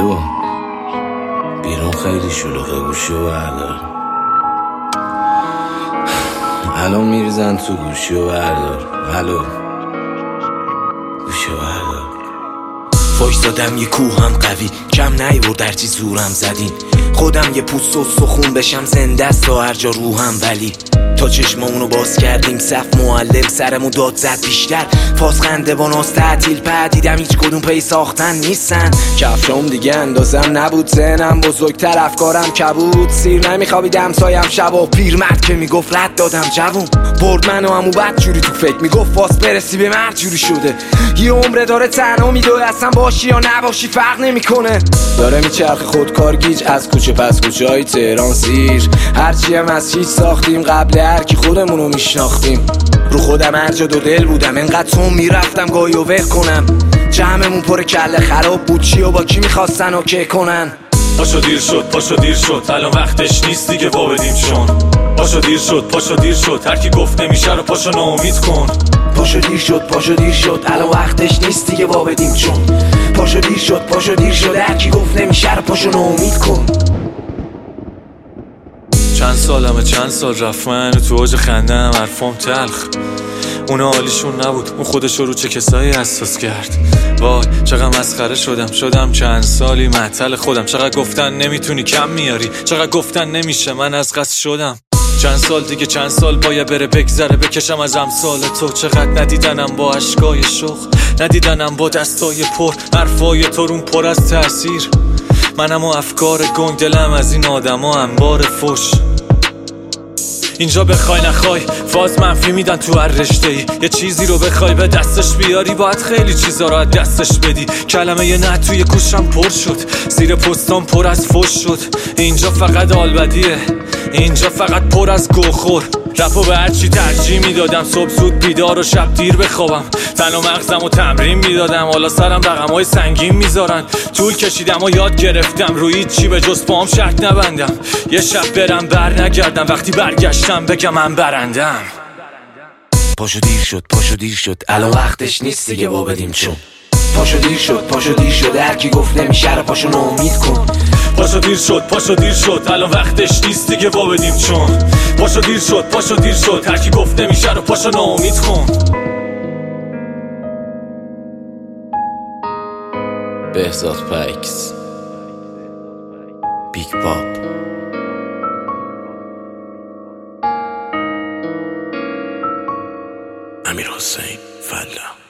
الو، بیرون خیلی شلوغه، گوشی و بردار. الان میریزن تو، گوشی و بردار. الو، گوشی و بردار. وایسادم یه کوهم قوی، کم نیورد هرچی زورم زدین. خودم یه پوست و سخون بشم، زنده است تا هر جا روحم. ولی تا چشمامونو باز کردیم صف معلم سرمو داد زد بیشتر. فاز خنده با ناز تعطیل پدیدم، هیچ کدوم پی ساختن نیستن. کفشام دیگه اندازم نبود، ذهنم بزرگتر افکارم کبود. سیر نمیخوابیدم سایم شبا، پیرمرد که میگفت رد دادم جوون. برد منو همو بد جوری تو فکر میگفت فاس برسی به مرد جوری شده. یه عمره داره تنها میدوه، اصلا باشی یا نباشی فرق نمیکنه. داره میچرخ خودکار گیج از کوچه پس کوچه های تهران سیر. هرچی هم از هیچ ساختیم قبل هر کی خودمونو میشناختیم. رو خودم هر جا دو دل بودم، انقدر تو میرفتم گاهی و ول کنم. جمعمون پر کله خراب بود، چی و با کی میخواستن اوکی کنن. پاشو دیر شد، پاشو دیر شد، الان وقتش نیست دیگه وا بدیم چون. پاشو دیر شد، پاشو دیر شد، هر کی گفت نمیشه رو پاشو ناامید کن. پاشو دیر شد، پاشو دیر شد، الان وقتش نیست دیگه وا بدیم چون. پاشو دیر شد، پاشو دیر شد، هر کی گفت نمیشه رو پاشو ناامید کن. چند سال رفت من تو اوج خندم، حرفام تلخ. اونا حالیشون نبود، اون خودشو رو چه کسایی اساس کرد. وای چقدر مسخره شدم چند سالی معطل خودم. چقدر گفتن نمیتونی کم میاری، چقدر گفتن نمیشه من از قصد شدم. چند سال دیگه چند سال باید بره بگذره، بکشم از امثال تو. چقدر ندیدنم با اشکای شوق، ندیدنم با دستای پر، حرفای ترون پر از تأثیر. منم و افکار گنگ، دلم از این آدما انبار فوش. اینجا بخوای نخوای فاز منفی میدن تو هر رشته‌ای. یه چیزی رو بخوای به دستش بیاری، باید خیلی چیزا رو از دستش بدی. کلمه یه نه توی گوشم پر شد، زیر پستام پر از فوش شد. اینجا فقط آلبدیه، اینجا فقط پر از گوخور. رپو به هرچی ترجیح میدادم، صبح زود بیدار و شب دیر بخوابم. تن و مغزم و تمرین میدادم، حالا سرم رقم‌های سنگین میذارن. طول کشیدم و یاد گرفتم روی چی به جز پام شرط نبندم. یه شب برم بر نگردم، وقتی برگشتم بگم من برندم. پاشو دیر شد، پاشو دیر شد، الان وقتش نیست دیگه وا بدیم چون. پاشو دیر شد، پاشو دیر شد، هر کی گفت نمیشه رو پاشو ناامید کن. پاشو دیر شد، پاشو دیر شد، الان وقتش نیست دیگه وا بدیم چون. پاشو دیر شد، پاشو دیر شد، هر کی گفت نمیشه رو پاشو ناامید کن. بهزاد پکس، بیگ پاپ. امیر حسین فلا.